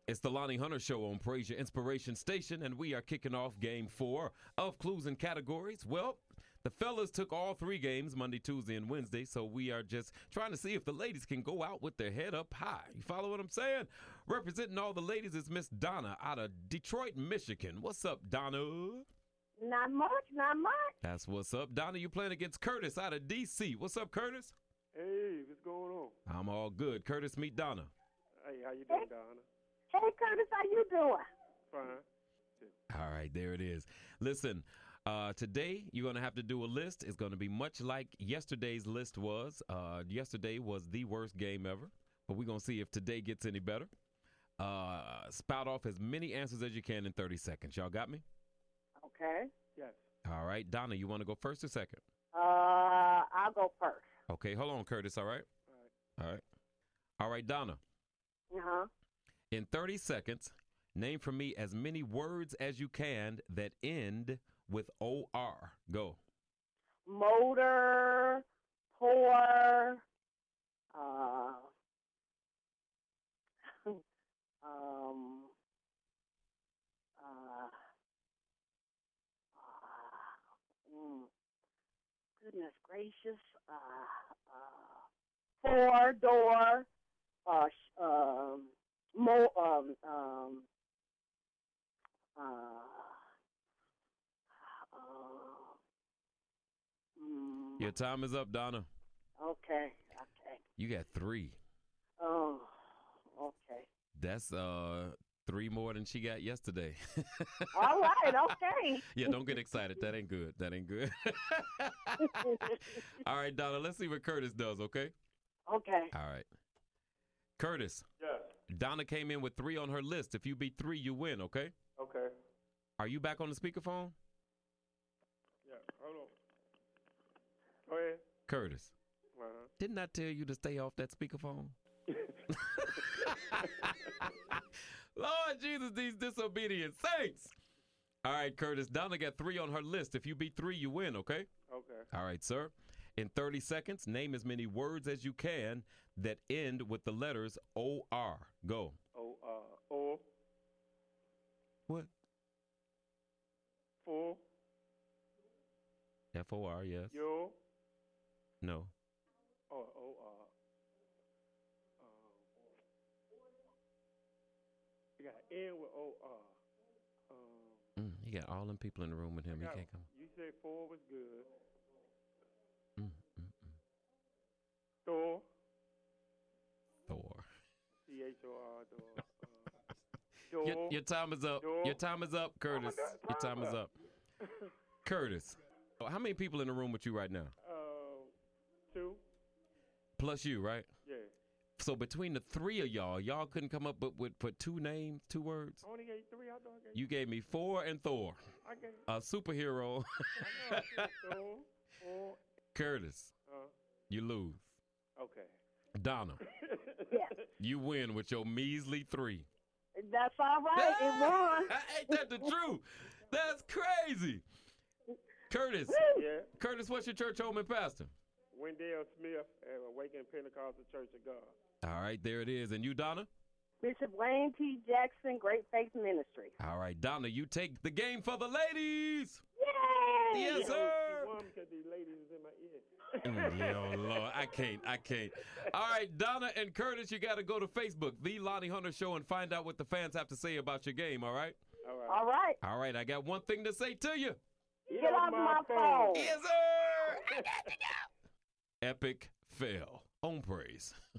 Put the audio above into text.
It's the Lonnie Hunter Show on Praise Your Inspiration Station, and we are kicking off Game 4 of Clues and Categories. Well, the fellas took all 3 games, Monday, Tuesday, and Wednesday, so we are just trying to see if the ladies can go out with their head up high. You follow what I'm saying? Representing all the ladies is Miss Donna out of Detroit, Michigan. What's up, Donna? Not much, not much. That's what's up. Donna, you playing against Curtis out of D.C. What's up, Curtis? Hey, what's going on? I'm all good. Curtis, meet Donna. Hey, how you doing, Donna? Hey, Curtis, how you doing? Fine. All right, there it is. Listen, today you're going to have to do a list. It's going to be much like yesterday's list was. Yesterday was the worst game ever, but we're going to see if today gets any better. Spout off as many answers as you can in 30 seconds. Y'all got me? Okay. Yes. All right, Donna, you want to go first or second? I'll go first. Okay, hold on, Curtis, all right? All right. All right. All right, Donna. Uh-huh. In 30 seconds, name for me as many words as you can that end with O-R. Go. Motor, pour, goodness gracious, 4-door, Your time is up, Donna. Okay. You got 3. Oh, okay. That's 3 more than she got yesterday. All right, okay. Yeah, don't get excited. That ain't good. All right, Donna, let's see what Curtis does, okay? Okay. All right. Curtis. Yes. Donna came in with 3 on her list. If you beat 3, you win, okay? Okay. Are you back on the speakerphone? Yeah. Hold on. Go ahead. Curtis, Uh-huh. didn't I tell you to stay off that speakerphone? Lord Jesus, these disobedient saints. All right, Curtis, Donna got 3 on her list. If you beat 3, you win, okay? Okay. All right, sir. In 30 seconds, name as many words as you can that end with the letters O-R. Go. Or. What? For. F-O-R, yes. Yo. No. You got N with O-R. You got all them people in the room with him. He can't come. You said 4 was good. Thor. C-H-O-R. Door. Your time is up. Door. Your time is up, Curtis. Your time is up. Curtis, how many people in the room with you right now? 2. Plus you, right? Yeah. So between the 3 of y'all couldn't come up with 2 names, 2 words? I only gave 3. I thought I gave You gave me 4 and Thor. I gave A superhero. I said Thor. 4. Curtis, you lose. Okay. Donna, Yeah. you win with your measly 3. That's all right. It won. Ain't that the truth? That's crazy. Curtis, Yeah. Curtis, what's your church home and pastor? Wendell Smith at Awakening Pentecostal Church of God. All right, there it is. And you, Donna? Bishop Wayne T. Jackson, Great Faith Ministry. All right, Donna, you take the game for the ladies. Yay! Yes, sir. She won because these ladies is in my ear. Yeah, oh, Lord, I can't. All right, Donna and Curtis, you got to go to Facebook, The Lonnie Hunter Show, and find out what the fans have to say about your game, all right? All right. All right. All right, I got one thing to say to you. Get off my phone. Yes, sir. I got to go. Epic fail on Praise.